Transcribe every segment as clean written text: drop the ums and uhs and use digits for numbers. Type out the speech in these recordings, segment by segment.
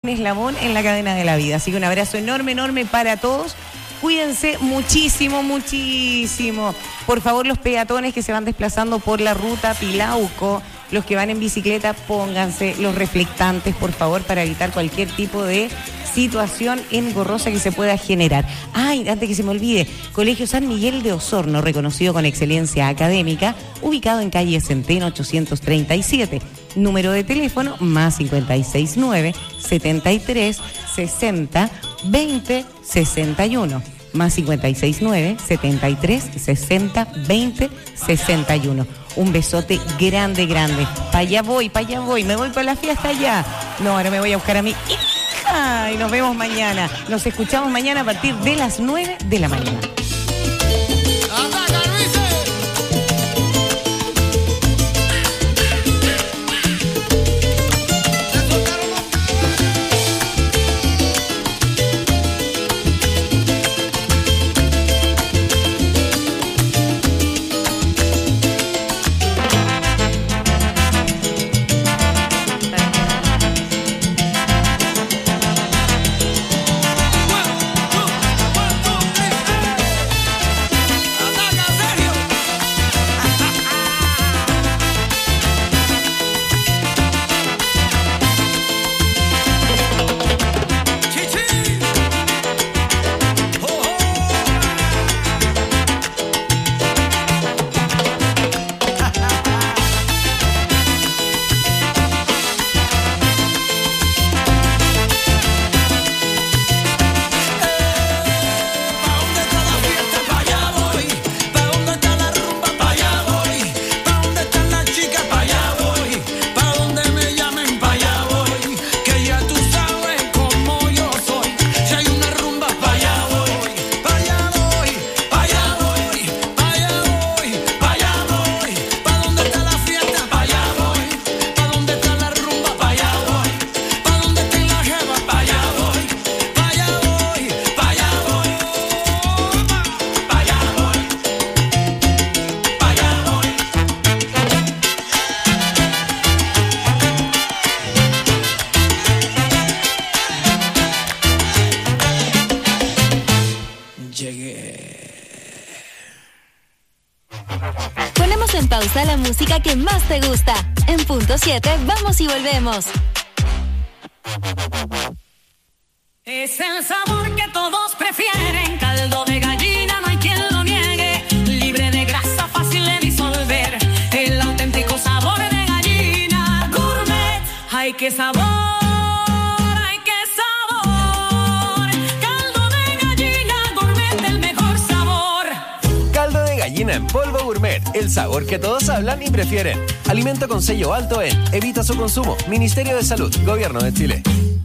eslabón en la cadena de la vida. Así que un abrazo enorme, enorme para todos. Cuídense muchísimo, muchísimo. Por favor, los peatones que se van desplazando por la ruta Pilauco, los que van en bicicleta, pónganse los reflectantes, por favor, para evitar cualquier tipo de situación engorrosa que se pueda generar. Ay, antes que se me olvide, Colegio San Miguel de Osorno, reconocido con excelencia académica, ubicado en calle Centeno 837. Número de teléfono más 569 73 60 20 61. Más 569 73 60 20 61. Un besote grande, grande. Pa' allá voy, me voy para la fiesta ya. No, ahora me voy a buscar a mi hija y nos vemos mañana. Nos escuchamos mañana a partir de las 9 de la mañana. La música que más te gusta. En punto 7, vamos y volvemos. Es el sabor que todos prefieren. Caldo de gallina, no hay quien lo niegue. Libre de grasa, fácil de disolver. El auténtico sabor de gallina. Gourmet, ¡ay qué sabor! En polvo gourmet, el sabor que todos hablan y prefieren. Alimento con sello alto en Evita su consumo. Ministerio de Salud, Gobierno de Chile.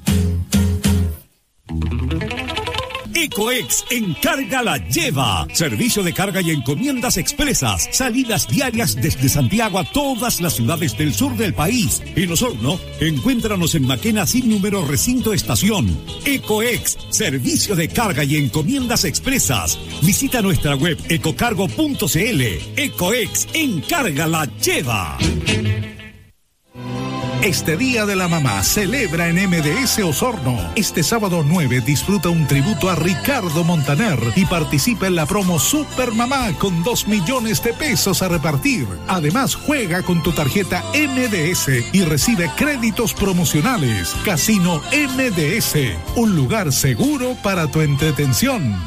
Ecoex Encarga la Lleva. Servicio de carga y encomiendas expresas. Salidas diarias desde Santiago a todas las ciudades del sur del país. En Osorno, encuéntranos en Maquena sin número recinto estación. Ecoex, servicio de carga y encomiendas expresas. Visita nuestra web ecocargo.cl. Ecoex Encarga la Lleva. Este Día de la Mamá celebra en MDS Osorno. Este sábado 9 disfruta un tributo a Ricardo Montaner y participa en la promo Super Mamá con 2 millones de pesos a repartir. Además, juega con tu tarjeta MDS y recibe créditos promocionales. Casino MDS, un lugar seguro para tu entretención.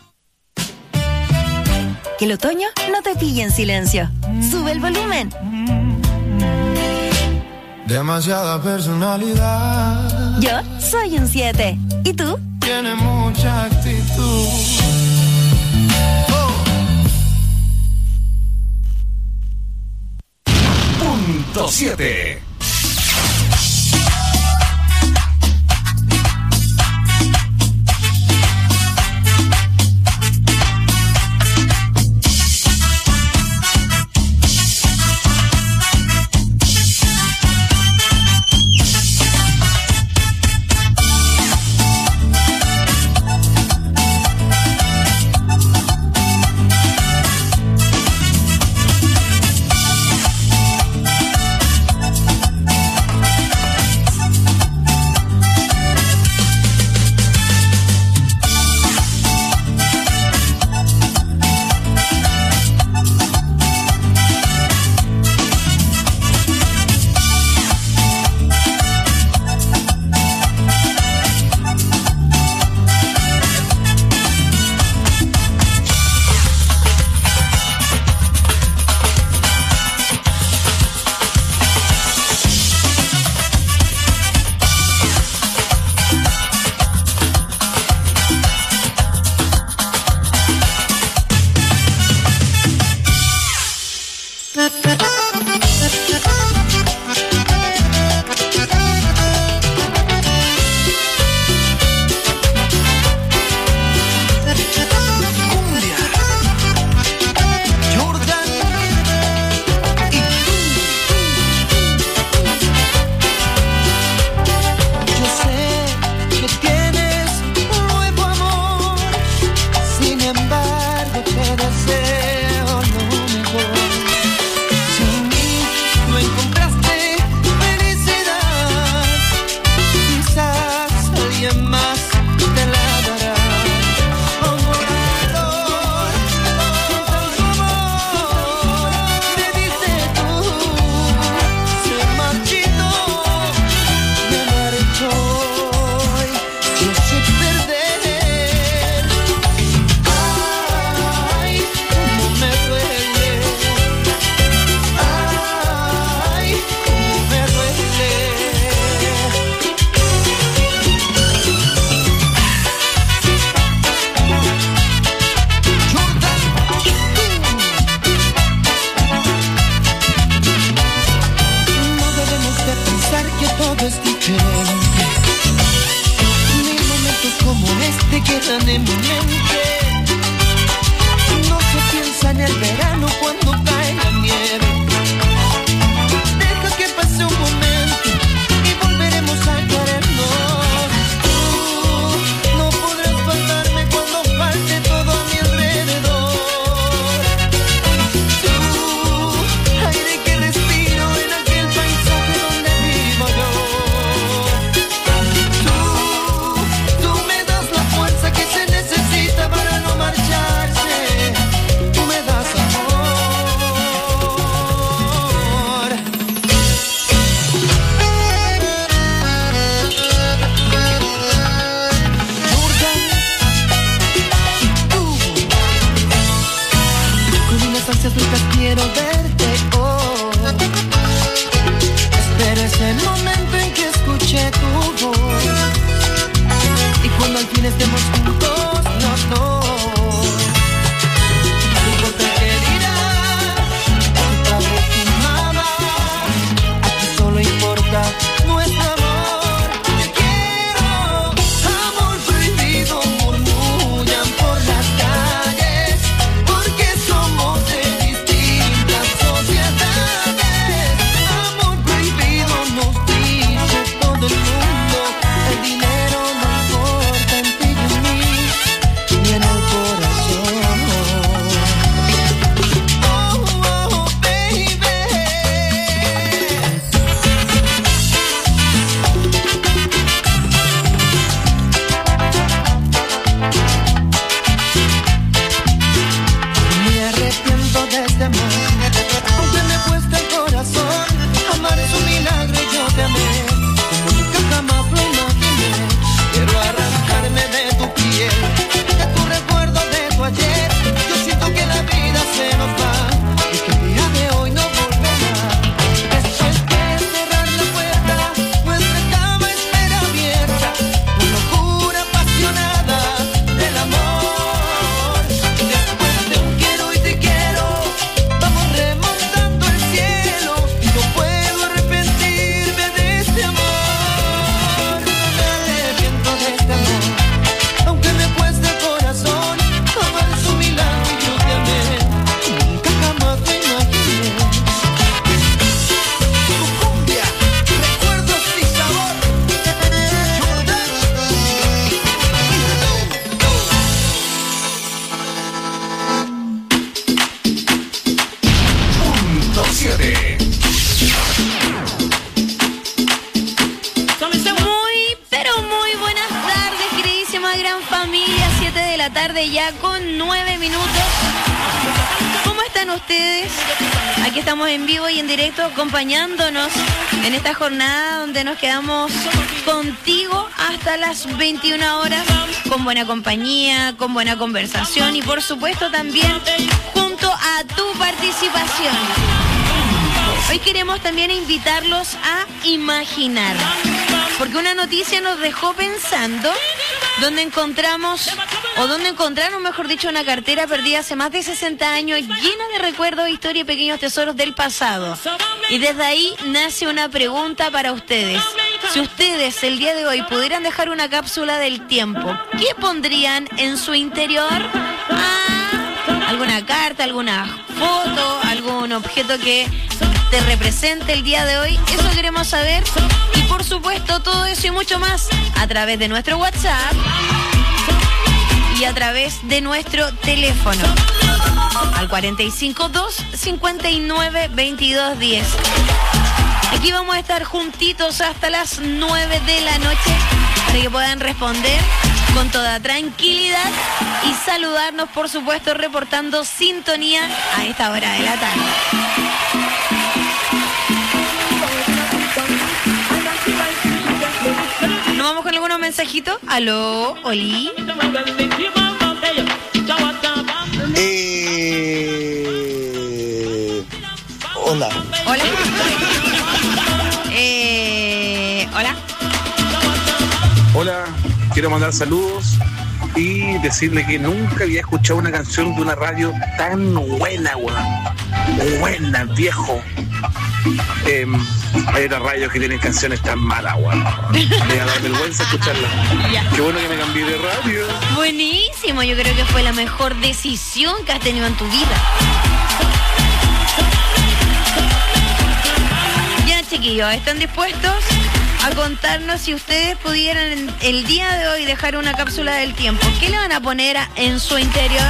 Que el otoño no te pille en silencio. Sube el volumen. Demasiada personalidad. Yo soy un 7. ¿Y tú? Tiene mucha actitud. Punto 7. pasan en mi mente. No se piensa en el verano cuando cae la nieve. Deja que pase un momento y volveremos a querernos. Tú no podrás faltarme cuando falte todo a mi alrededor. Tú, aire que respiro en aquel paisaje donde vivo yo. Tú me das la fuerza que se necesita para no marcharse. Tú me das amor. Con unas ansias locas quiero verte hoy. Espero ese momento en que escuche tu voz. Y cuando al fin estemos juntos los dos. No importa qué dirás, no importa tu mamá. Aquí solo importa nuestro amor. Te quiero, amor prohibido, murmullan por las calles, porque somos de distintas sociedades. Amor prohibido nos dice todo el mundo. El dinero no importa en ti y en mí, ni en el corazón. Oh, oh, baby. Me arrepiento de este amor, aunque me cueste el corazón. Amar es un milagro y yo te amé como nunca jamás lo imaginé. Quiero arrancarme de tu piel, de tu recuerdo de tu ayer. Yo siento que la vida se nos va y que el día de hoy no volverá. Después de cerrar la puerta, nuestra cama espera abierta, por locura apasionada del amor. Después de un quiero y te quiero, vamos remontando el cielo. Y no puedo arrepentirme de este amor. Me arrepiento de este amor, aunque me cueste el corazón. Amar es un milagro y yo te amé, nunca jamás lo imaginé. Tu cumbia, recuerdos y sabor. Punto 7. Muy, pero muy buenas tardes, queridísima gran familia. 7 de la tarde ya con 9 minutos. ¿Cómo están ustedes? Aquí estamos en vivo y en directo acompañándonos en esta jornada donde nos quedamos contigo hasta las 21 horas con buena compañía, con buena conversación y por supuesto también junto a tu participación. Hoy queremos también invitarlos a imaginar, porque una noticia nos dejó pensando donde encontraron, mejor dicho, una cartera perdida hace más de 60 años llena de recuerdos, historia y pequeños tesoros del pasado. Y desde ahí nace una pregunta para ustedes. Si ustedes el día de hoy pudieran dejar una cápsula del tiempo, ¿qué pondrían en su interior? ¿Alguna carta, alguna foto, algún objeto que te represente el día de hoy? Eso queremos saber. Y por supuesto todo eso y mucho más a través de nuestro WhatsApp y a través de nuestro teléfono al 452-592210. Aquí vamos a estar juntitos hasta las 9 de la noche para que puedan responder con toda tranquilidad y saludarnos, por supuesto, reportando sintonía a esta hora de la tarde. ¿Nos vamos con algunos mensajitos? ¿Aló? ¿Oli? Hola. Hola. Hola. Hola, quiero mandar saludos y decirle que nunca había escuchado una canción de una radio tan buena, weón. Buena, viejo. hay otras radios que tienen canciones tan malas, weón. Me da vergüenza escucharlas. Qué bueno que me cambié de radio. Buenísimo, yo creo que fue la mejor decisión que has tenido en tu vida. Ya, chiquillos, ¿están dispuestos a contarnos si ustedes pudieran el día de hoy dejar una cápsula del tiempo? ¿Qué le van a poner en su interior?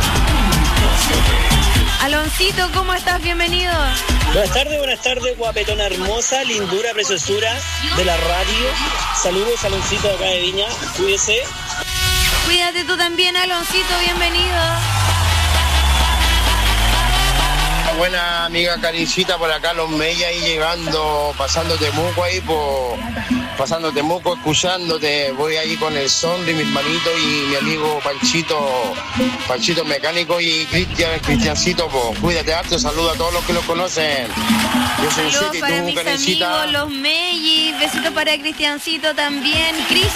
Aloncito, ¿cómo estás? Bienvenido. Buenas tardes, guapetona hermosa, lindura, preciosura de la radio. Saludos, Aloncito de acá de Viña, cuídese. Cuídate tú también, Aloncito, bienvenido. Buena amiga Carincita, por acá Los Mella ahí llegando, pasando Temuco ahí, pasando Temuco, escuchándote. Voy ahí con el son de mi hermanito y mi amigo Panchito Mecánico y Cristiancito, cuídate harto, saludo a todos los que los conocen. Yo soy Saludos para mis Carincita. amigos, Los Melli, besito para Cristiancito también. Cris.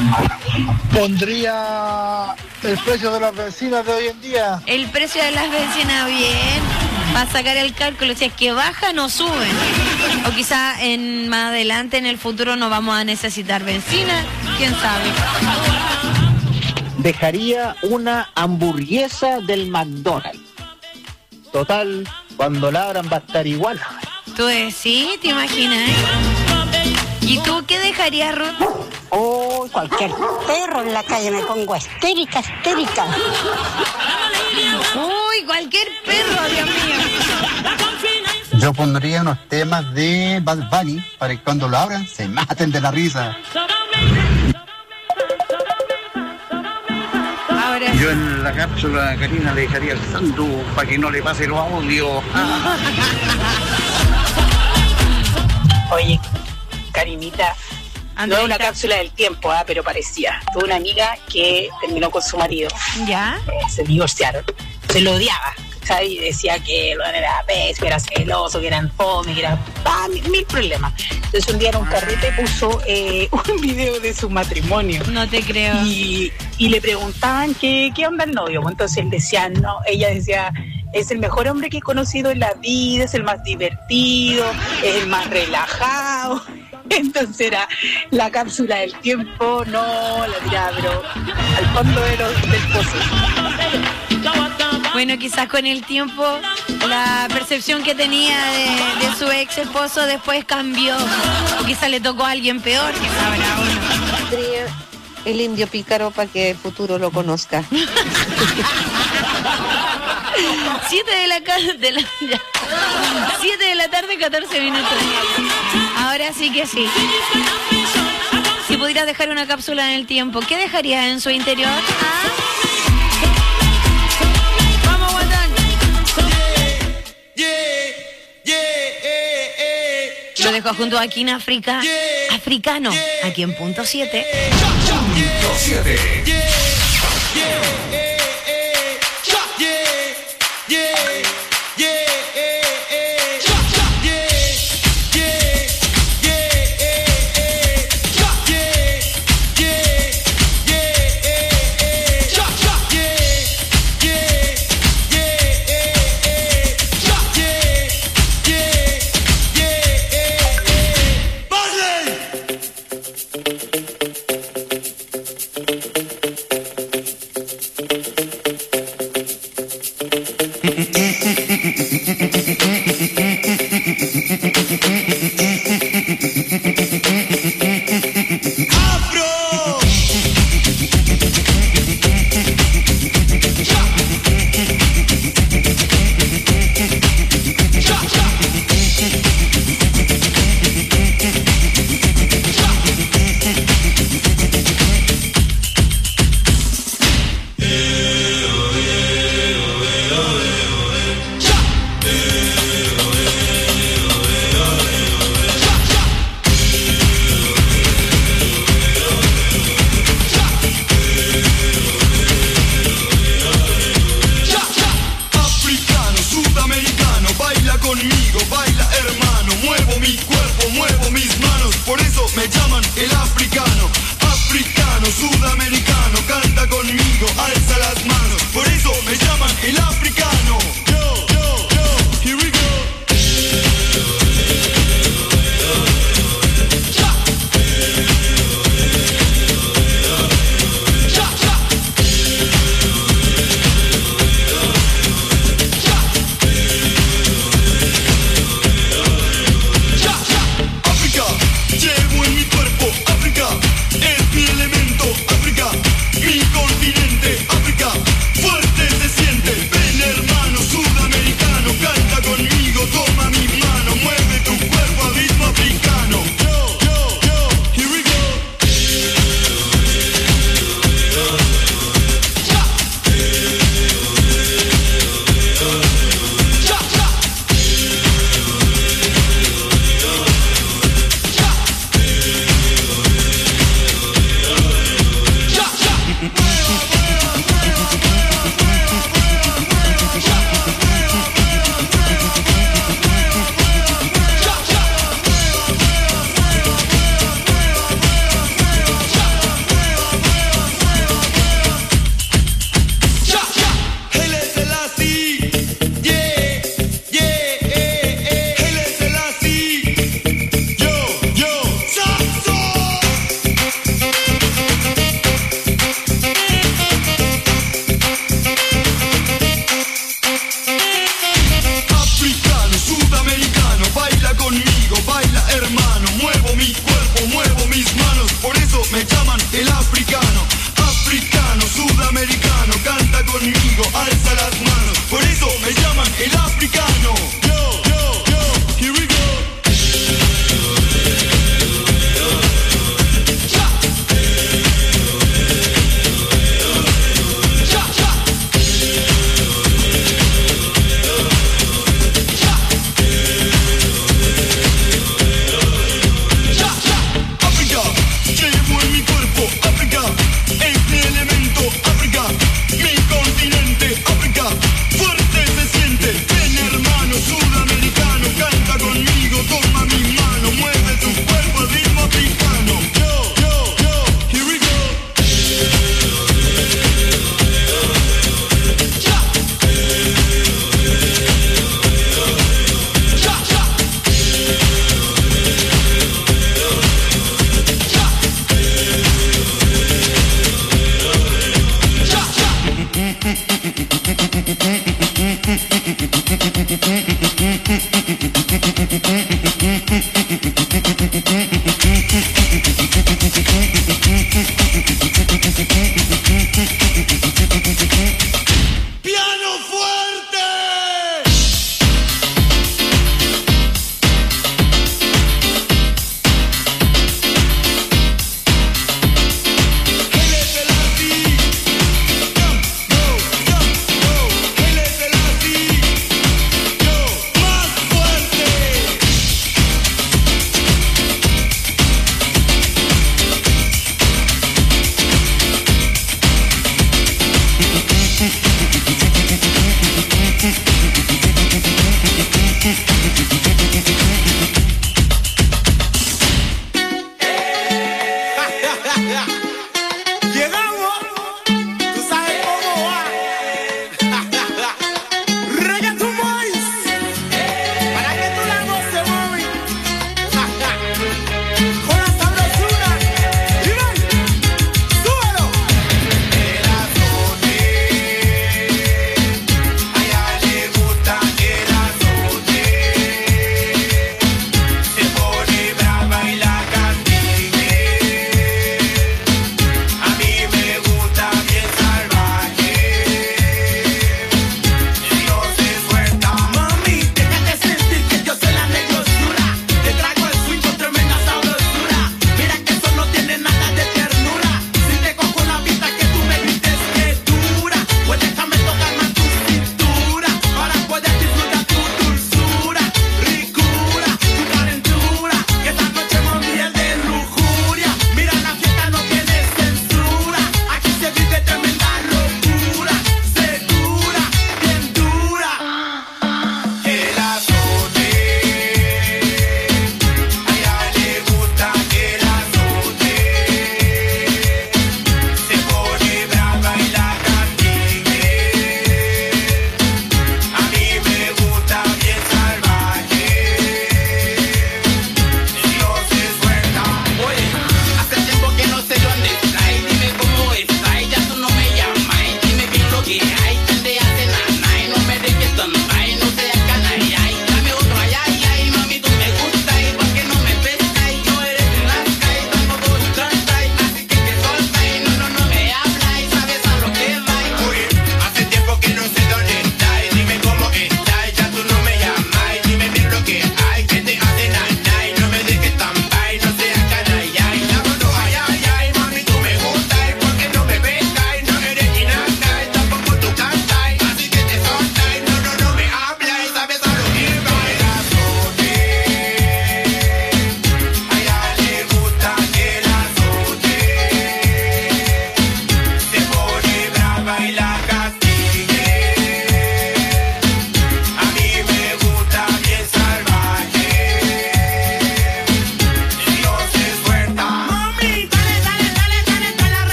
Pondría el precio de las bencinas de hoy en día. El precio de las bencinas, bien. Va a sacar el cálculo, si es que bajan o suben. O quizá más adelante, en el futuro, no vamos a necesitar benzina. ¿Quién sabe? Dejaría una hamburguesa del McDonald's. Total, cuando la abran va a estar igual. ¿Tú sí? ¿Te imaginas? ¿Y tú qué dejarías, Ruth? Oh, cualquier perro en la calle me pongo histérica. Uy, cualquier perro, Dios mío. Yo pondría unos temas de Bad Bunny para que cuando lo abran se maten de la risa. Ahora. Yo en la cápsula a Karina le dejaría el santo para que no le pase los audios. Oye, Karinita, no es una cápsula del tiempo, pero parecía. Tuve una amiga que terminó con su marido. ¿Ya? Se divorciaron. Se lo odiaba, ¿sabes? Y decía que era pésimo, que era celoso, que eran fome, que era mil problemas. Entonces un día en un carrete puso un video de su matrimonio. No te creo. Y le preguntaban qué onda el novio. Entonces él decía, no, ella decía... Es el mejor hombre que he conocido en la vida, es el más divertido, es el más relajado. Entonces era la cápsula del tiempo, no la tiraba, pero al fondo del pozo. Bueno, quizás con el tiempo la percepción que tenía de su ex esposo después cambió. O quizás le tocó a alguien peor, que sabrá uno. El indio pícaro para que el futuro lo conozca. 7 de la tarde, 14 minutos. Ahora sí que sí. Si pudieras dejar una cápsula en el tiempo, ¿qué dejarías en su interior? Vamos, Guatán. Lo dejo junto a King Africano, aquí en Punto 7. Punto 7.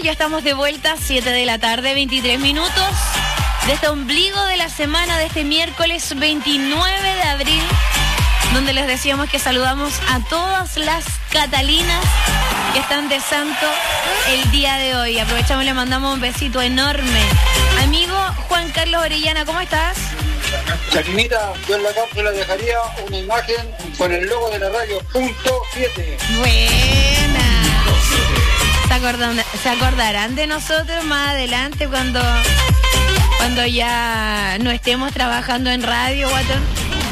ya estamos de vuelta, 7 de la tarde, 23 minutos. De este ombligo de la semana, de este miércoles 29 de abril, donde les decíamos que saludamos a todas las Catalinas que están de santo el día de hoy. Aprovechamos y le mandamos un besito enorme. Amigo Juan Carlos Orellana, ¿cómo estás? Chaquinita, yo en la cápsula dejaría una imagen con el logo de la radio, punto 7. Buena. ¿Se acordarán de nosotros más adelante cuando ya no estemos trabajando en radio, guatón?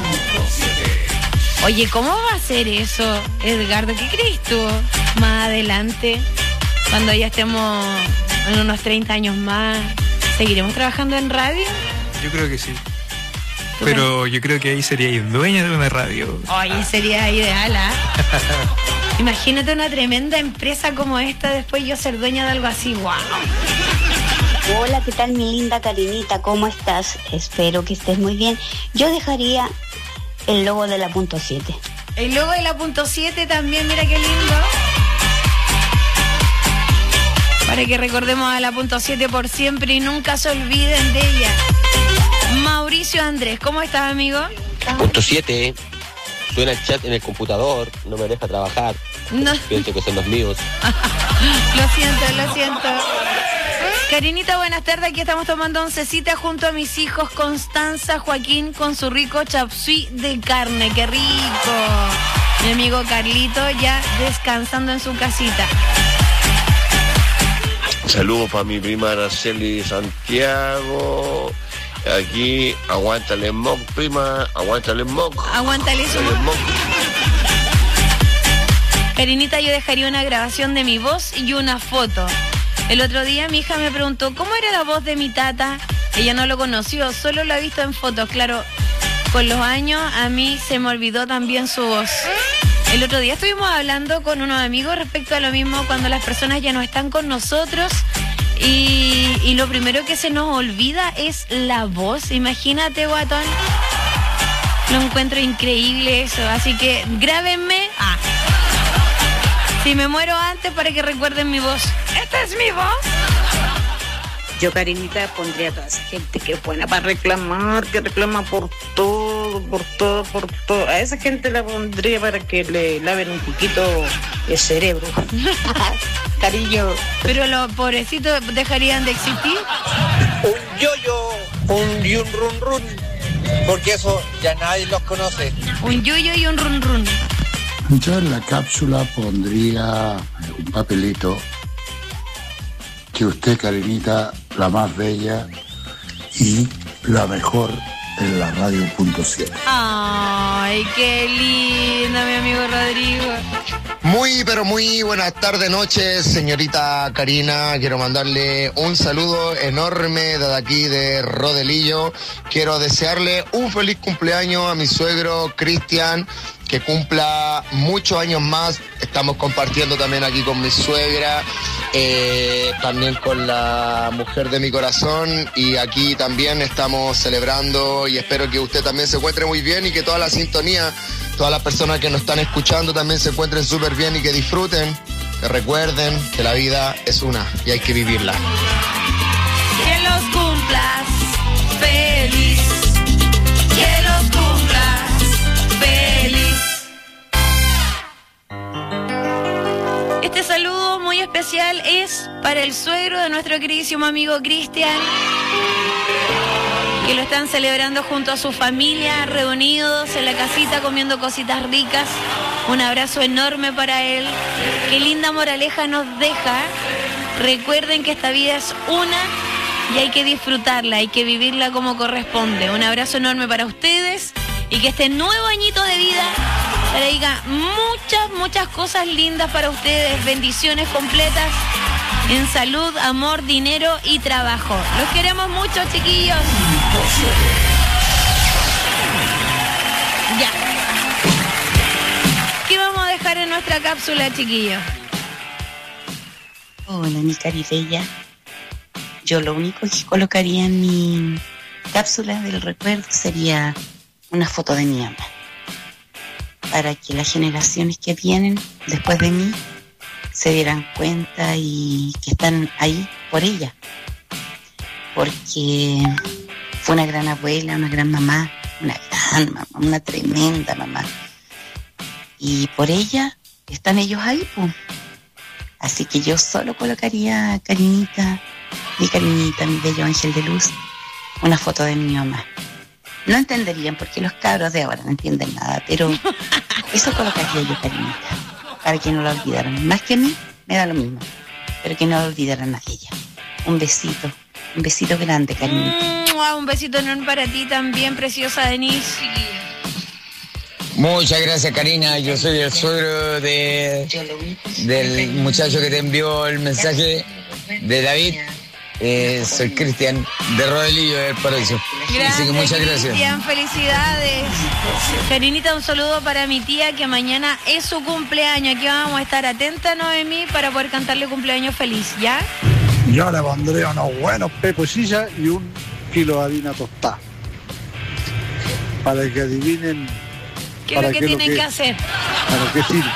Oye, ¿cómo va a ser eso, Edgardo? ¿Qué crees tú? Más adelante, cuando ya estemos en unos 30 años más, ¿seguiremos trabajando en radio? Yo creo que sí. Pero yo creo que ahí seríais dueña de una radio. Oye, sería ideal, ¿ah? Imagínate una tremenda empresa como esta, después yo ser dueña de algo así, wow. Hola, ¿qué tal mi linda Karinita? ¿Cómo estás? Espero que estés muy bien. Yo dejaría el logo de la punto 7. El logo de la punto 7 también, mira qué lindo. Para que recordemos a la punto 7 por siempre y nunca se olviden de ella. Mauricio Andrés, ¿cómo estás, amigo? Punto 7, suena el chat en el computador, no me deja trabajar. No. Pienso que son los míos. Lo siento. Karinita, buenas tardes. Aquí estamos tomando oncecita junto a mis hijos Constanza, Joaquín, con su rico chapsui de carne. ¡Qué rico! Mi amigo Carlito ya descansando en su casita. Saludos para mi prima Araceli Santiago. Aquí, aguántale smog, prima, aguántale smog. Aguántale smog. Karinita, yo dejaría una grabación de mi voz y una foto. El otro día mi hija me preguntó, ¿cómo era la voz de mi tata? Ella no lo conoció, solo lo ha visto en fotos. Claro, con los años a mí se me olvidó también su voz. El otro día estuvimos hablando con unos amigos respecto a lo mismo cuando las personas ya no están con nosotros y lo primero que se nos olvida es la voz. Imagínate, guatón. Lo encuentro increíble eso, así que grábenme. Si me muero antes para que recuerden mi voz. ¡Esta es mi voz! Yo, Karinita, pondría a toda esa gente que es buena para reclamar, que reclama por todo. A esa gente la pondría para que le laven un poquito el cerebro. Cariño. Pero los pobrecitos dejarían de existir. Un yoyo, y un run run, porque eso ya nadie los conoce. Un yoyo y un run run. Yo en la cápsula pondría un papelito que usted, Karinita, la más bella y la mejor en la radio punto 7. Ay, qué lindo, mi amigo Rodrigo. Muy, pero muy buenas tardes, noches, señorita Karina. Quiero mandarle un saludo enorme desde aquí de Rodelillo. Quiero desearle un feliz cumpleaños a mi suegro Cristian, que cumpla muchos años más. Estamos compartiendo también aquí con mi suegra, también con la mujer de mi corazón, y aquí también estamos celebrando, y espero que usted también se encuentre muy bien y que toda la sintonía, todas las personas que nos están escuchando también se encuentren súper bien y que disfruten, que recuerden que la vida es una y hay que vivirla. Que los cumplas feliz, que los cumplas feliz. Este saludo muy especial es para el suegro de nuestro queridísimo amigo Cristian, que lo están celebrando junto a su familia, reunidos en la casita comiendo cositas ricas. Un abrazo enorme para él. Qué linda moraleja nos deja. Recuerden que esta vida es una y hay que disfrutarla, hay que vivirla como corresponde. Un abrazo enorme para ustedes y que este nuevo añito de vida traiga muchas cosas lindas para ustedes. Bendiciones completas en salud, amor, dinero y trabajo. Los queremos mucho, chiquillos. Ya. ¿Qué vamos a dejar en nuestra cápsula, chiquillos? Hola, mi caribella. Yo lo único que colocaría en mi cápsula del recuerdo sería una foto de mi mamá, para que las generaciones que vienen después de mí se dieran cuenta y que están ahí por ella. Porque fue una gran abuela, una gran mamá, una tremenda mamá. Y por ella están ellos ahí, pues. Así que yo solo colocaría a Karinita, mi bello ángel de luz, una foto de mi mamá. No entenderían porque los cabros de ahora no entienden nada, pero eso colocaría yo, Karinita, para que no la olvidaran. Más que a mí, me da lo mismo, pero que no la olvidaran a ella. Un besito grande, Karinita. Un besito enorme para ti también, preciosa Denise. Muchas gracias, Karina. Yo soy el suegro del muchacho que te envió el mensaje de David. Soy Cristian de Rodelillo del Paraíso. Así que muchas gracias. Cristian, felicidades. Karinita, un saludo para mi tía que mañana es su cumpleaños. Aquí vamos a estar atentas, Noemí, para poder cantarle cumpleaños feliz, ¿ya? Yo le pondré unos buenos peposillas y 1 kilo de harina tostada. Para que adivinen. ¿Qué es lo que tienen que hacer? ¿Para qué sirve?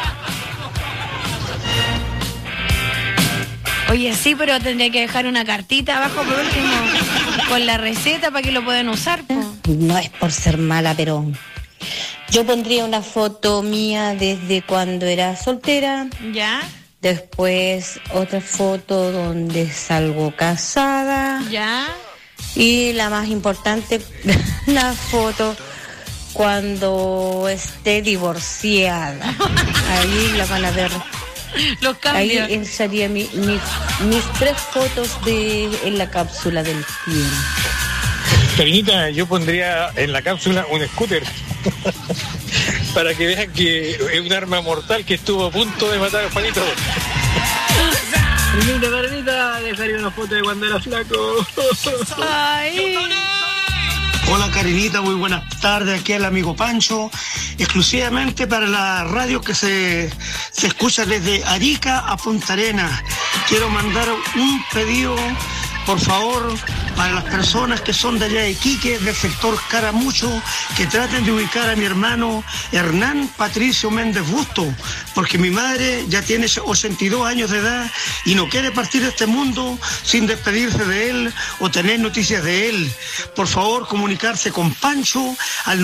Oye, sí, pero tendría que dejar una cartita abajo por último con la receta para que lo puedan usar, po. No es por ser mala, pero yo pondría una foto mía desde cuando era soltera. ¿Ya? Después otra foto donde salgo casada. ¿Ya? Y la más importante, la foto cuando esté divorciada. Ahí la van a ver. Los cambios. Ahí serían mis 3 fotos en la cápsula del tiempo. Karinita, yo pondría en la cápsula un scooter para que vean que es un arma mortal que estuvo a punto de matar a Juanito. Karinita, dejaría una foto de cuando era flaco. Ay. Hola Karinita, muy buenas tardes, aquí el amigo Pancho, exclusivamente para la radio que se escucha desde Arica a Punta Arenas. Quiero mandar un pedido, por favor, para las personas que son de allá de Iquique, del sector Caramucho, que traten de ubicar a mi hermano Hernán Patricio Méndez Busto, porque mi madre ya tiene 82 años de edad y no quiere partir de este mundo sin despedirse de él o tener noticias de él. Por favor, comunicarse con Pancho al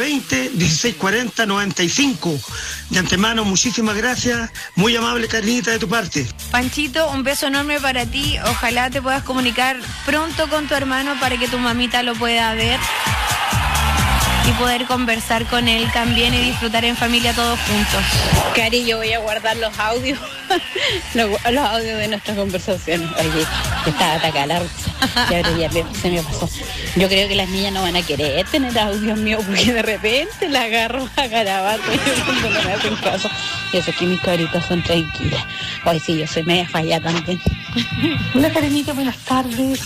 920-1640-95. De antemano, muchísimas gracias, muy amable Karinita de tu parte. Panchito, un beso enorme para ti, ojalá te puedas comunicar pronto con tu hermano para que tu mamita lo pueda ver y poder conversar con él también y disfrutar en familia todos juntos. Cari, yo voy a guardar los audios, los audios de nuestras conversaciones. Oye, estaba atacada la risa. Y ahora ya se me pasó. Yo creo que las niñas no van a querer tener audios míos porque de repente la agarro a garabato y no me hacen caso. Y eso que mis caritas son tranquilas. Hoy sí, yo soy media falla también. Hola Karinita, buenas tardes.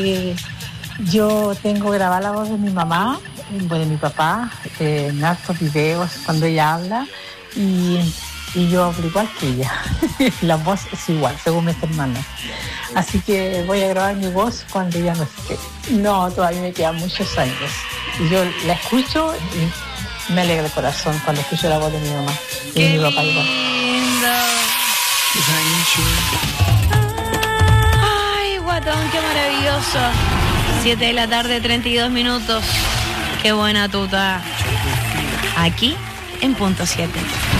Yo tengo grabada la voz de mi mamá, de mi papá, en hartos videos cuando ella habla y yo hablo igual que ella. La voz es igual, según mis hermanas. Así que voy a grabar mi voz cuando ella no esté. No, todavía me quedan muchos años. Y yo la escucho y me alegra el corazón cuando escucho la voz de mi mamá y de mi papá igual. Ay, guatón, qué maravilloso. 7 de la tarde, 32 minutos. Qué buena tuta. Aquí en Punto 7.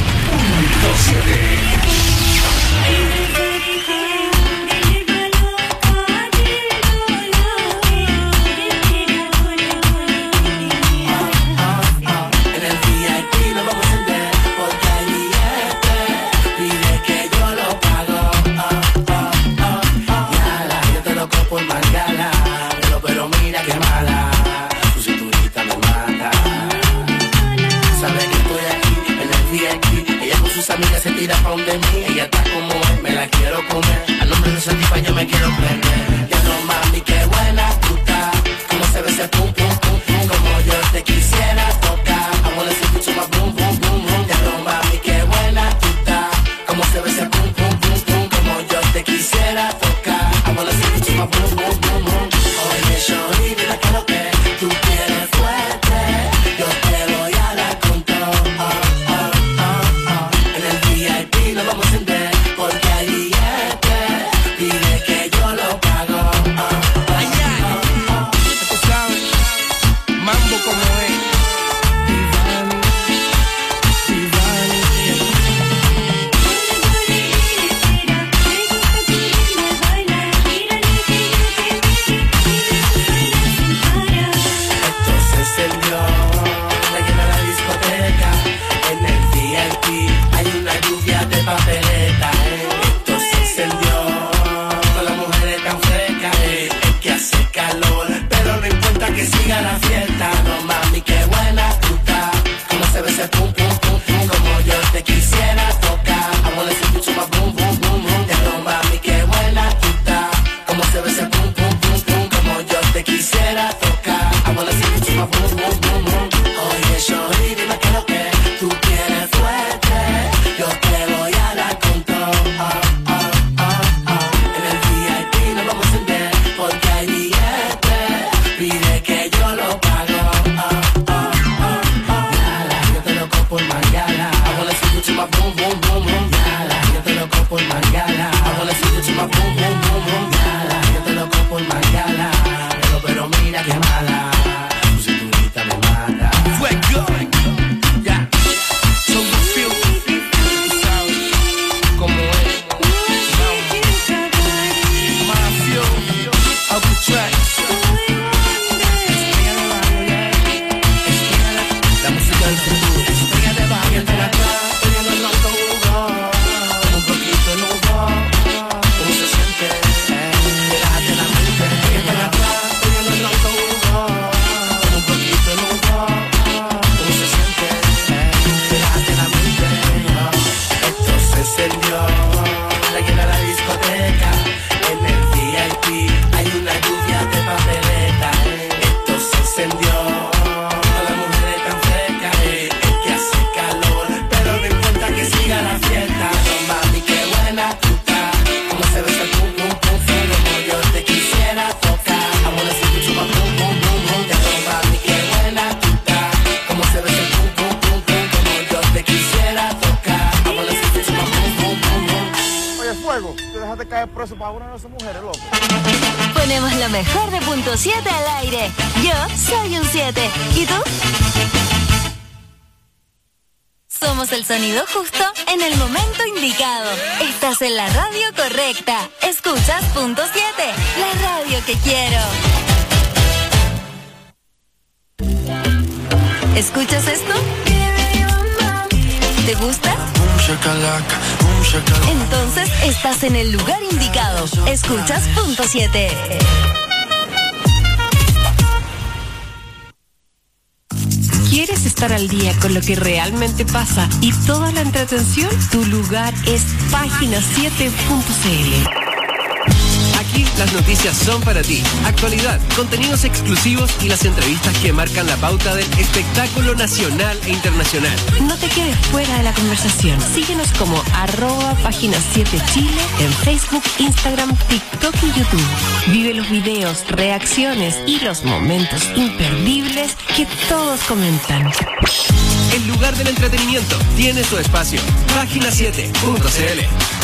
Amiga se tira pa' donde mí, ella está como es, me la quiero comer, al nombre de Satisfy yo me quiero prender, ya no mami, qué buena tú estás, como se ve ese pum pum pum pum, como yo te quisiera tocar, I wanna see you to my boom boom boom boom, ya no mami, qué buena tú estás, como se ve ese pum pum pum pum, como yo te quisiera tocar, I wanna see you to my boom boom boom boom, oye shorty, dile que lo que tú quieres fuerte, yo te voy a dar control. Vamos a encender, porque ahí algo. Te dejaste caer preso para una de esas mujeres, loco. Ponemos lo mejor de punto 7 al aire. Yo soy un 7. ¿Y tú? Somos el sonido justo en el momento indicado. Estás en la radio correcta. Escuchas punto 7, la radio que quiero. ¿Escuchas esto? ¿Te gusta? Entonces estás en el lugar indicado. Escuchas punto 7. ¿Quieres estar al día con lo que realmente pasa y toda la entretención? Tu lugar es página7.cl. Aquí las noticias son para ti. Actualidad, contenidos exclusivos y las entrevistas que marcan la pauta del espectáculo nacional e internacional. No te quedes fuera de la conversación. Síguenos como @página7chile en Facebook, Instagram, TikTok y YouTube. Vive los videos, reacciones y los momentos imperdibles que todos comentan. El lugar del entretenimiento tiene su espacio. Página7.cl.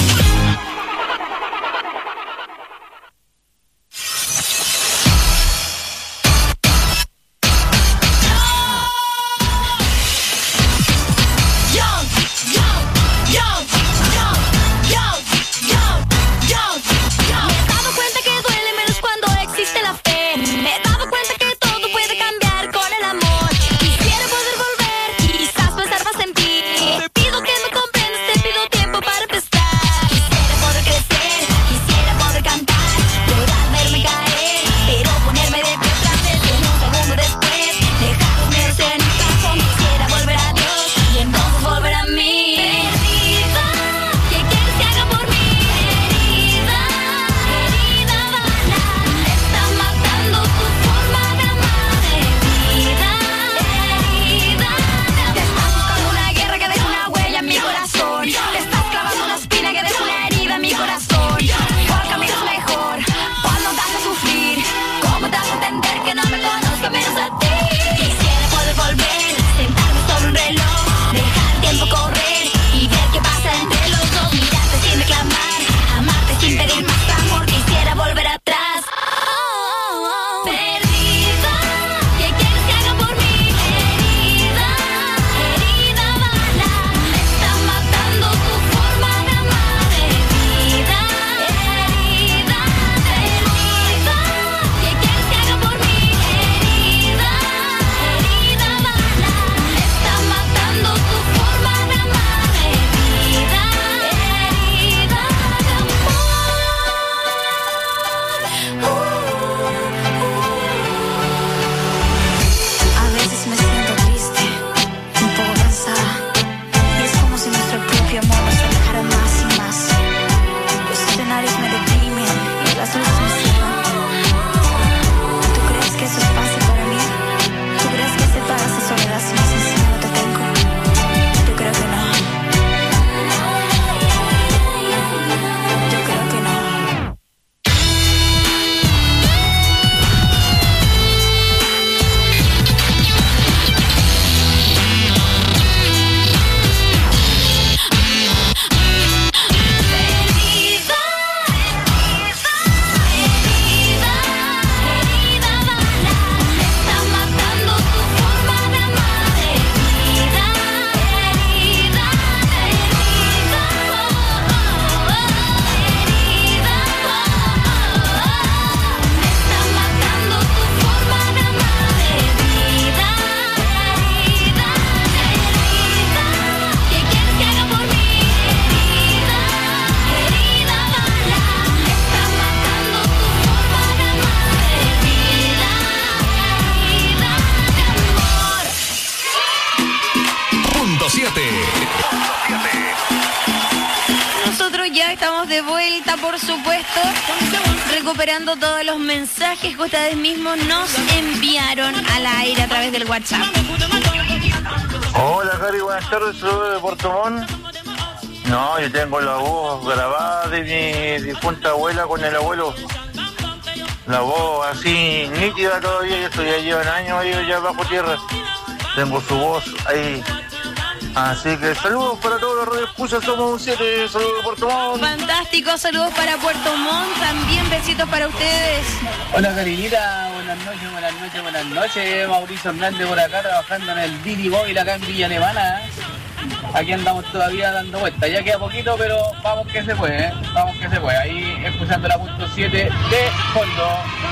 Recuperando todos los mensajes que ustedes mismos nos enviaron al aire a través del WhatsApp. Hola, Cari, buenas tardes, soy de Puerto Montt. No, yo tengo la voz grabada de mi difunta abuela con el abuelo. La voz así nítida todavía, y eso ya llevan años ahí ya bajo tierra. Tengo su voz ahí Así que saludos para todos los radioescuchas, somos un 7, saludos de Puerto Montt. Fantástico, saludos para Puerto Montt, también besitos para ustedes. Hola Carinita, buenas noches, Mauricio Hernández por acá trabajando en el Didi Boy acá en Villa Alemana. Aquí andamos todavía dando vueltas, ya queda poquito, pero vamos que se puede, ahí escuchando la punto 7 de fondo.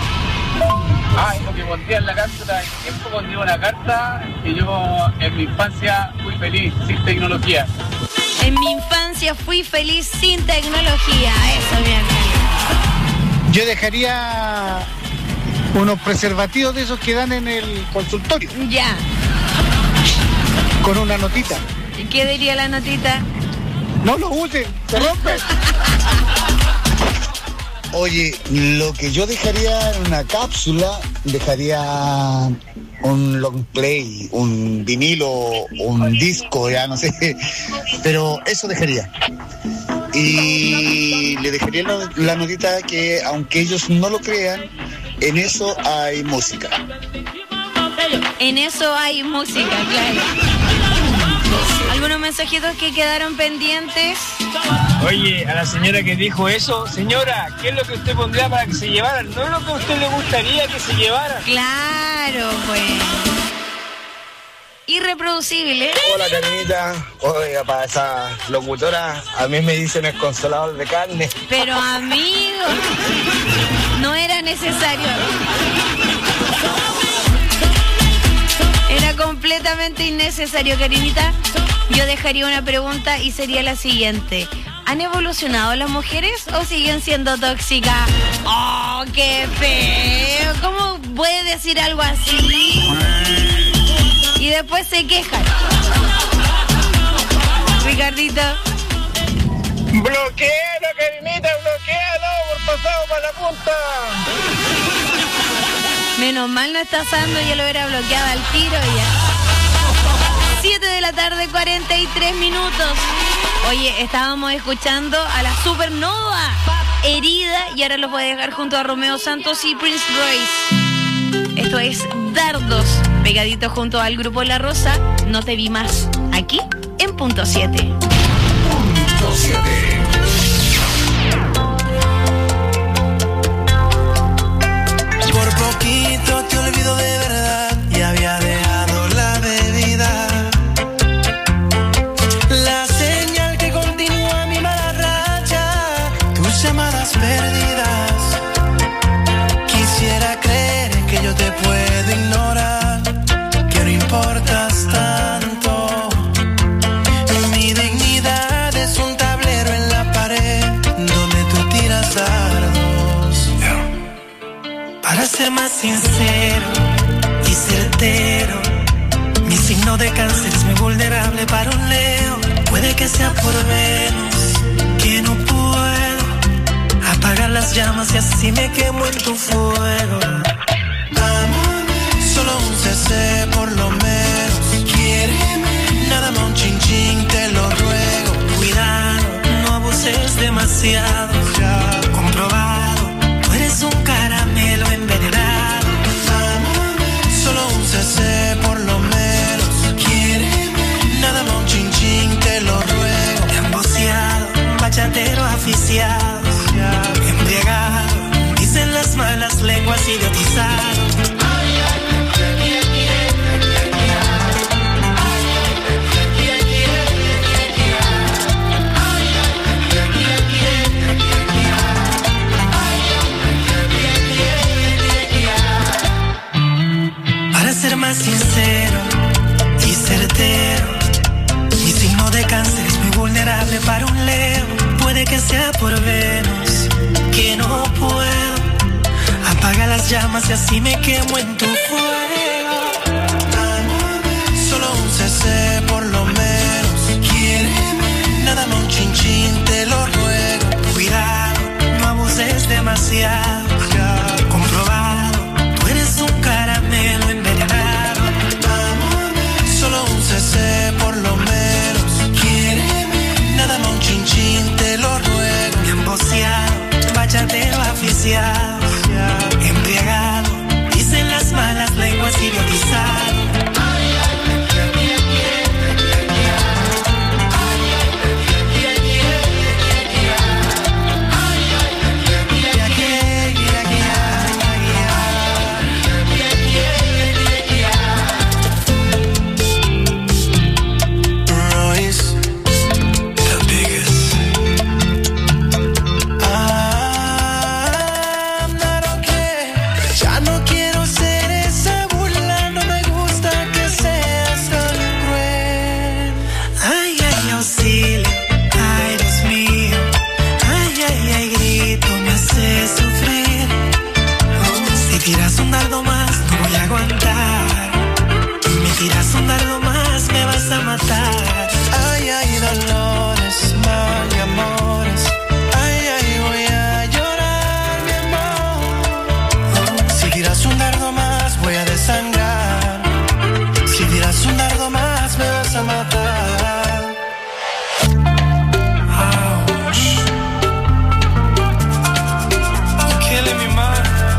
Lo que pondría en la cápsula, siempre pondría una carta que yo en mi infancia fui feliz sin tecnología. En mi infancia fui feliz sin tecnología, eso bien. Yo dejaría unos preservativos de esos que dan en el consultorio. Ya. Con una notita. ¿Y qué diría la notita? No lo usen, se rompen. Oye, lo que yo dejaría en una cápsula, dejaría un long play, un vinilo, un disco, ya no sé, pero eso dejaría. Y le dejaría la notita que, aunque ellos no lo crean, en eso hay música. En eso hay música, claro. ¿Algunos mensajitos que quedaron pendientes? Oye, a la señora que dijo eso, señora, ¿qué es lo que usted pondría para que se llevaran? No es lo que a usted le gustaría que se llevaran. Claro, pues. Irreproducible. Hola, Carinita. Oiga, para esa locutora, a mí me dicen el consolador de carne. Pero, amigo, no era necesario. Era completamente innecesario, Carinita. Yo dejaría una pregunta y sería la siguiente. ¿Han evolucionado las mujeres o siguen siendo tóxicas? ¡Oh, qué feo! ¿Cómo puede decir algo así? Y después se quejan. Ricardito. ¡Bloquéalo, Carinita! ¡Bloquéalo! ¡Por pasado para la punta! Menos mal no está asando, ya lo hubiera bloqueado al tiro ya. 7 de la tarde, 43 minutos. Oye, estábamos escuchando a la Supernova, Herida, y ahora los voy a dejar junto a Romeo Santos y Prince Royce. Esto es Dardos, pegadito junto al grupo La Rosa. No te vi más, aquí en Punto 7. Punto 7. Por poquito te olvido de verdad y había dejado la bebida. La señal que continúa mi mala racha, tus llamadas perdidas. Quisiera creer que yo te puedo ignorar, que no importas tanto. Mi dignidad es un tablero en la pared donde tú tiras dardos. Para ser más sincero y certero, mi signo de cáncer es muy vulnerable para un Leo. Puede que sea por Venus, que no puedo apagar las llamas y así me quemo en tu fuego. Solo un CC por lo menos. Quiéreme, nada más un chin chin, te lo ruego. Cuidado, no abuses demasiado. Ya comprobado, tú eres un caramelo envenenado. Solo un CC por lo menos. Quiéreme, nada más un chin chin, te lo ruego. Emboceado, bachatero aficiado, embriagado, dicen las malas lenguas, idiotizado. Para ser más sincero y certero, mi signo de cáncer es muy vulnerable para un Leo. Puede que sea por Venus, que no puedo apagar las llamas y así me quemo en tu fuego. Solo un CC por lo menos. Quiéreme, nada más un chin chin, te lo ruego. Cuidado, no abuses demasiado. Ya comprobado, tú eres un caramelo envenenado. Solo un CC por lo menos. Quiéreme, nada más un chin chin, te lo ruego. Emboceado, bachatero aficiado, embriagado, dicen las malas lenguas, idiotizado. hace sufrir. Si tiras un dardo más, no voy a aguantar. Me tiras un dardo más, me vas a matar. Ay, ay, dolores, mal y amores. Ay, ay, voy a llorar, mi amor. Si tiras un dardo más, voy a desangrar. Si tiras un dardo más, me vas a matar. Ouch. You're killing me, man.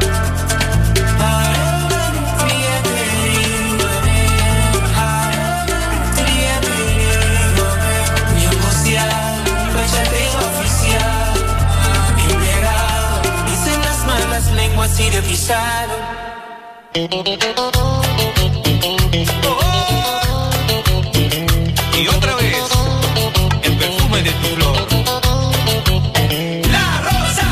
Si te pisaron. Y otra vez, el perfume de tu flor. La rosa.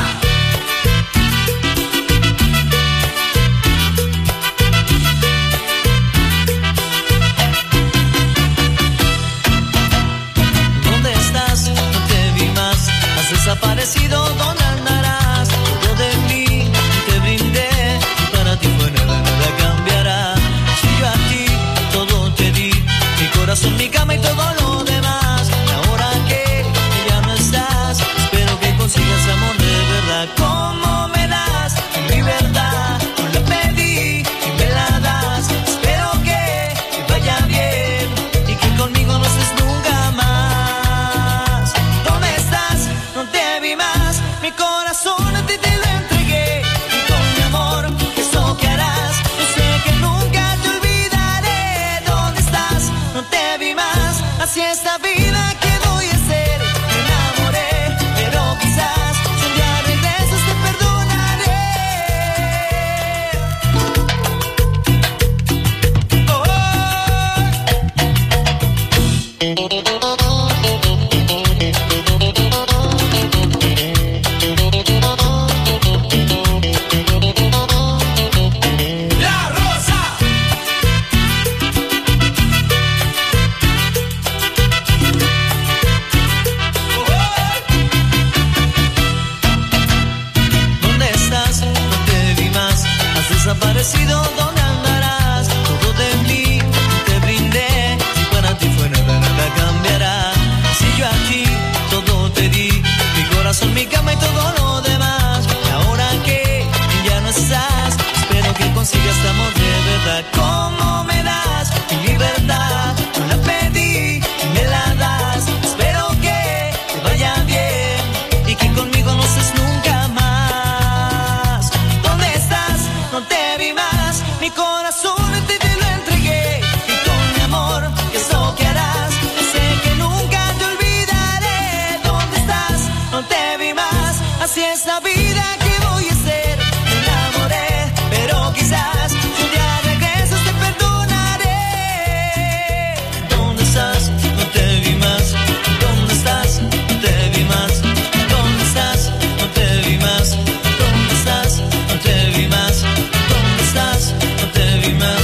¿Dónde estás? No te vi más. Has desaparecido. ¿Dónde andarás? Yo de mí te brindé. Para ti fue nada, nada cambiará. Si yo a ti todo te di, mi corazón, mi cama y todo lo demás. Ahora que ya no estás, espero que consigas amor de verdad. ¿Cómo me das mi verdad? No la pedí y me la das. Espero que vaya bien y que conmigo no estés nunca más. ¿Dónde estás? No te vi más. Mi corazón a ti te lo entregué. Y con mi amor, eso que harás. Yo sé que nunca te olvidaré. ¿Dónde estás? No te vi más. Así es la vida que voy a hacer. Me enamoré, pero quizás si un día regresas te perdonaré. Oh, La rosa. ¿dónde estás? No te vi más. Has desaparecido. ¿Dónde andarás? Todo de mí te brindé. Si para ti fue nada, nada cambiará. Si yo a ti todo te di, mi corazón, mi cama y todo lo demás. Ahora que ya no estás, espero que consigas este amor de verdad. ¿Cómo me das mi libertad? No la pedí y me la das. Espero que te vaya bien y que conmigo no estés nunca más. ¿Dónde estás? No te vi más. Mi corazón a ti te lo entregué. Y con mi amor, ¿qué es lo que harás? Yo sé que nunca te olvidaré. ¿Dónde estás? No te vi más. Así es la vida que voy a hacer. Me enamoré, pero quizás si un día regresas te perdonaré. ¿Dónde estás? No te vi más. ¿Dónde estás? No te vi más. ¿Dónde estás? No te vi más. ¿Dónde estás? No te vi más. ¿Dónde estás? No te vi más.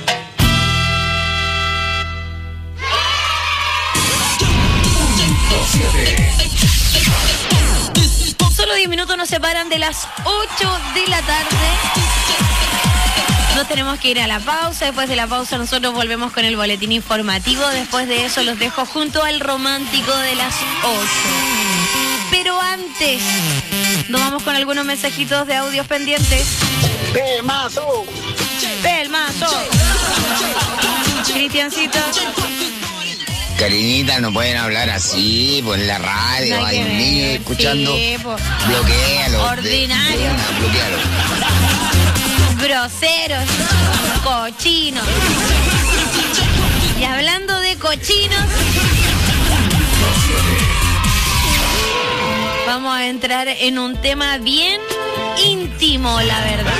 Solo 10 minutos nos separan de las 8 de la tarde. Nos tenemos que ir a la pausa. Después de la pausa nosotros volvemos con el boletín informativo. Después de eso los dejo junto al romántico de las 8. Pero antes, nos vamos con algunos mensajitos de audios pendientes. ¡Pelmazo! ¡Pelmazo! Cristiancito. Carinita, no pueden hablar así, por la radio, Nada hay que ver, niños escuchando. sí, po. Bloquéalo. Ordinario. Bloquéalo. Groseros, cochinos. Y hablando de cochinos, vamos a entrar en un tema bien íntimo, la verdad.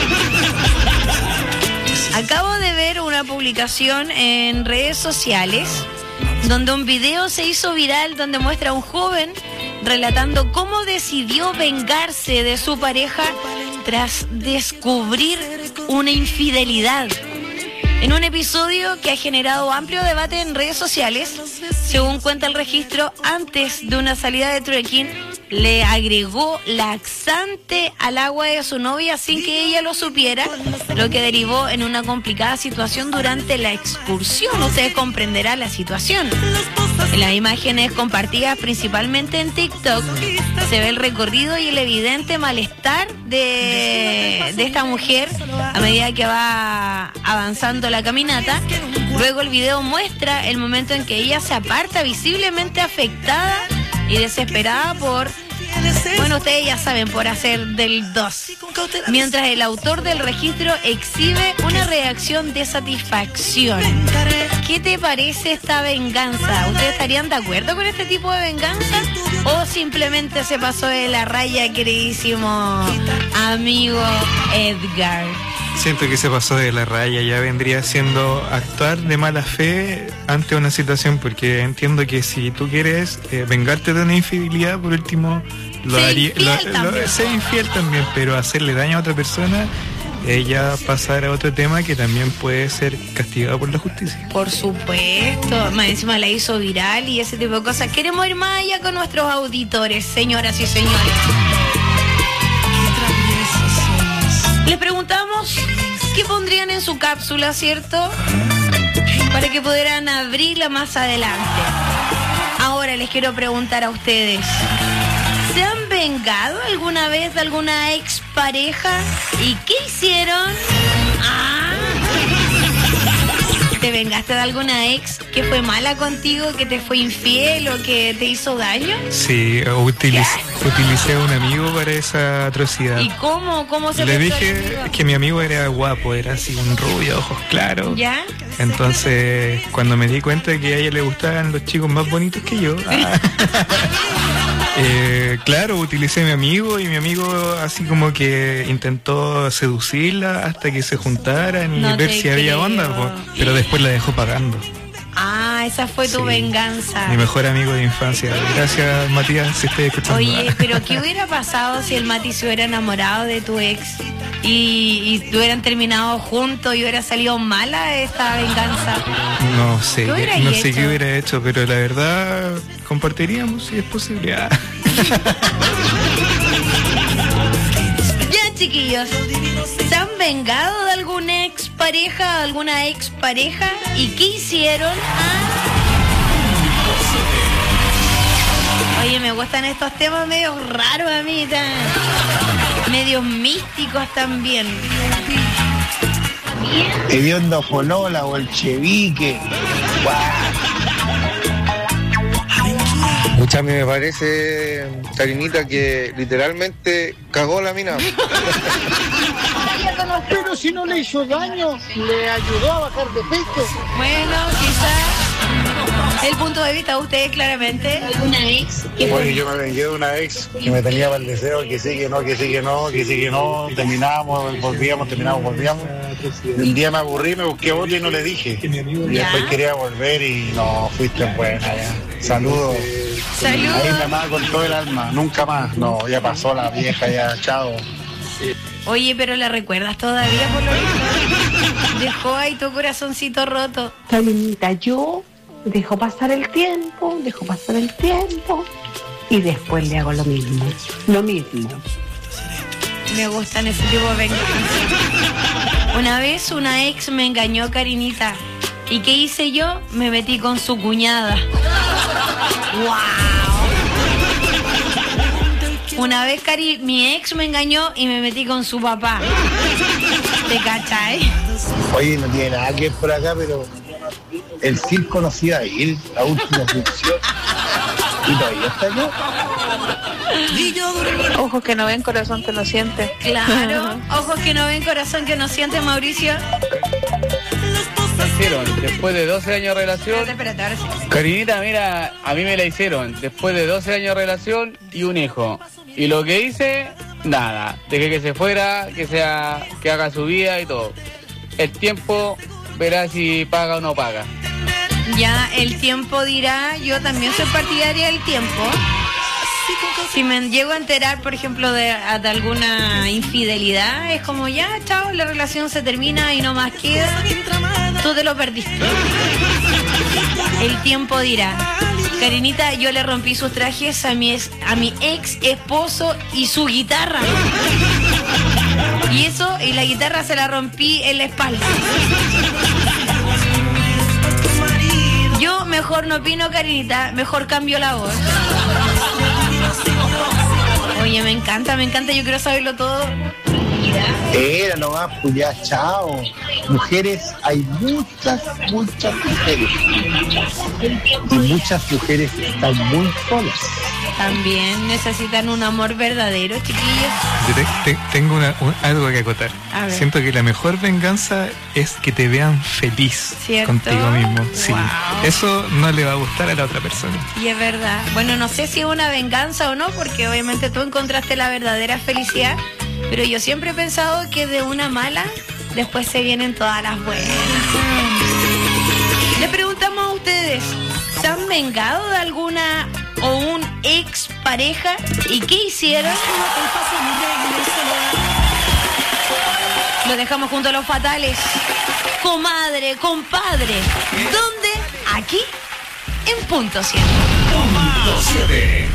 Acabo de ver una publicación en redes sociales donde un video se hizo viral donde muestra a un joven relatando cómo decidió vengarse de su pareja tras descubrir una infidelidad. En un episodio que ha generado amplio debate en redes sociales, según cuenta el registro, antes de una salida de trekking, le agregó laxante al agua de su novia sin que ella lo supiera, lo que derivó en una complicada situación durante la excursión. Usted comprenderá la situación. En las imágenes compartidas principalmente en TikTok se ve el recorrido y el evidente malestar de esta mujer a medida que va avanzando la caminata. Luego el video muestra el momento en que ella se aparta visiblemente afectada y desesperada por, bueno, ustedes ya saben, por hacer del 2. Mientras el autor del registro exhibe una reacción de satisfacción. ¿Qué te parece esta venganza? ¿Ustedes estarían de acuerdo con este tipo de venganza? ¿O simplemente se pasó de la raya, queridísimo amigo Edgar? Siento que se pasó de la raya, ya vendría siendo actuar de mala fe ante una situación, porque entiendo que si tú quieres vengarte de una infidelidad, por último, ser infiel también, pero hacerle daño a otra persona, ya pasar a otro tema que también puede ser castigado por la justicia. Por supuesto, más encima la hizo viral y ese tipo de cosas. Queremos ir más allá con nuestros auditores, señoras y señores. Les preguntamos qué pondrían en su cápsula, ¿cierto? Para que pudieran abrirla más adelante. Ahora les quiero preguntar a ustedes, ¿se han vengado alguna vez de alguna expareja? ¿Y qué hicieron? ¿Te vengaste de alguna ex que fue mala contigo, que te fue infiel o que te hizo daño? Sí, utilicé a un amigo para esa atrocidad. ¿Y cómo se le dije que mi amigo era guapo, era así un rubio, ojos claros. ¿Ya? Entonces, cuando me di cuenta de que a ella le gustaban los chicos más bonitos que yo, claro, utilicé a mi amigo y mi amigo así como que intentó seducirla hasta que se juntaran y ver si había onda, pero después la dejó pagando. Esa fue tu venganza. Mi mejor amigo de infancia. Gracias, Matías, si estoy escuchando. Oye, pero ¿qué hubiera pasado si el Mati se hubiera enamorado de tu ex y hubieran terminado juntos y hubiera salido mala esta venganza? No sé qué hubiera hecho, pero la verdad compartiríamos si es posible. Ya, chiquillos, ¿se han vengado de alguna expareja, alguna expareja? ¿Y qué hicieron? Oye, me gustan estos temas medio raros a mí, medios místicos también. Hediondo Polola o el Chevique. Mucha, a mí me parece, Karinita, que literalmente cagó la mina. Pero si no le hizo daño, le ayudó a bajar de peso. Bueno, quizás el punto de vista de ustedes claramente. ¿Alguna ex? Bueno, yo me vengué de una ex que me tenía para el deseo, que sí, que no, que sí, que no, que sí, que no. Terminábamos, volvíamos. Un día me aburrí, me busqué otro y no le dije. Y después quería volver y no, fuiste buena ya. Saludos. Ahí me amaba con todo el alma, nunca más. No, ya pasó la vieja, ya, chao. Oye, pero ¿la recuerdas todavía por lo visto? Dejó ahí tu corazoncito roto. Karinita, yo dejo pasar el tiempo y después le hago lo mismo. Me gustan ese tipo de venganza. Una vez una ex me engañó, Karinita. ¿Y qué hice yo? Me metí con su cuñada. ¡Wow! Una vez, mi ex me engañó y me metí con su papá. ¿Te cachai? Oye, no tiene nada que ver por acá, pero el circo nos iba a ir, la última función. ¿Y todavía está allá? Ojos que no ven, corazón que no siente. Claro, ojos que no ven, corazón que no siente, Mauricio. Hicieron después de 12 años de relación. Espérate, ahora sí. Karinita, mira, a mí me la hicieron después de 12 años de relación y un hijo. Y lo que hice, nada. Dejé que se fuera, que haga su vida y todo. El tiempo verá si paga o no paga. Ya, el tiempo dirá. Yo también soy partidaria del tiempo. Si me llego a enterar, por ejemplo, de alguna infidelidad, es como ya, chao, la relación se termina y no más queda. Tú te lo perdiste. El tiempo dirá. Karinita, yo le rompí sus trajes a mi ex esposo y su guitarra. Y la guitarra se la rompí en la espalda. Yo mejor no opino, Karinita, mejor cambio la voz. Oye, me encanta, yo quiero saberlo todo. Era nomás, pues ya, chao. Mujeres, hay muchas mujeres. Y muchas mujeres están muy solas. También necesitan un amor verdadero, chiquillos. Yo tengo algo que acotar. Siento que la mejor venganza es que te vean feliz. ¿Cierto? Contigo mismo. Wow. Sí. Eso no le va a gustar a la otra persona. Y es verdad. Bueno, no sé si es una venganza o no, porque obviamente tú encontraste la verdadera felicidad. Pero yo siempre he pensado que de una mala después se vienen todas las buenas. Le preguntamos a ustedes, ¿se han vengado de alguna o un ex pareja? ¿Y qué hicieron? Lo dejamos junto a los fatales. Comadre, compadre. ¿Dónde? Aquí, en Punto 7. Punto 7.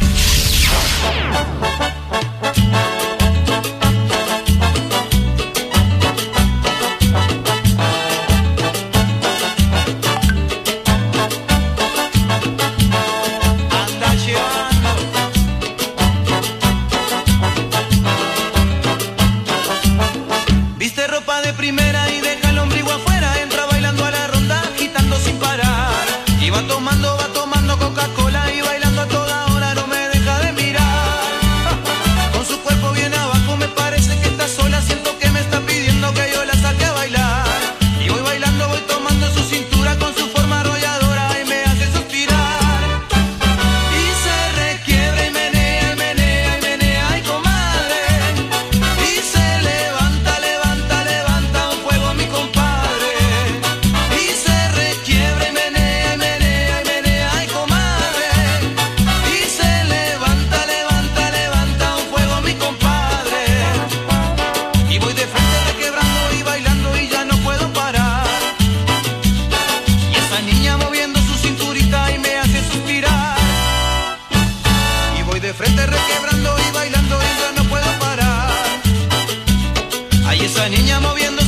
Primera y deja el ombligo afuera, entra bailando a la ronda, agitando sin parar. Y va tomando Coca-Cola y bailando a toda hora, no me deja de mirar. Con su cuerpo bien abajo me parece que está sola, siento que me está pidiendo que yo la saque a bailar. Y voy bailando, voy tomando su cintura con su forma arrolladora y me hace suspirar. Y se requiebra y menea, y menea, y menea, ay comadre. Y se levanta un fuego mi compadre. Y se requiebra y menea, y menea, y menea, ay comadre. Y se levanta un fuego mi compadre. Y voy de frente requebrando y bailando y ya no puedo parar. Y esa niña moviendo su cinturita y me hace suspirar. Y voy de frente requebrando y bailando y ya no puedo parar. Ay, esa niña moviendo